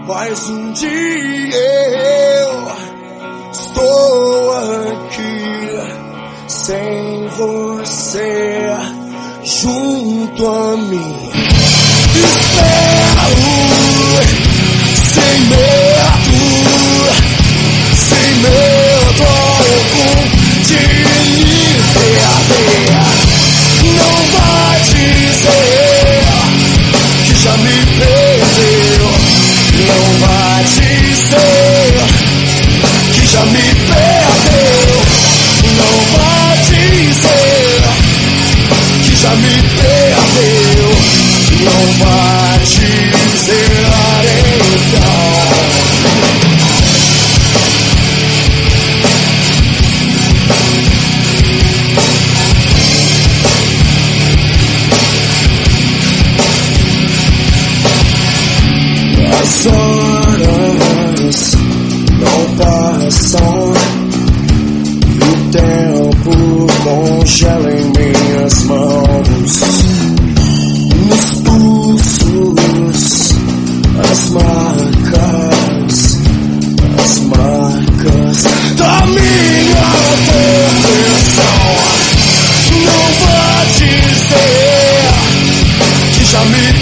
Mais um dia eu estou aqui sem você junto a mim. Espero sem medo algum de me perder. Não vai dizer que já me perdeu. Não vai dizer que já me perdeu. Não vai dizer que já me perdeu. Não vai dizer então. As horas não passam e o tempo congela em minhas mãos. Nos pulsos, as marcas da minha depressão. Não vai dizer que já me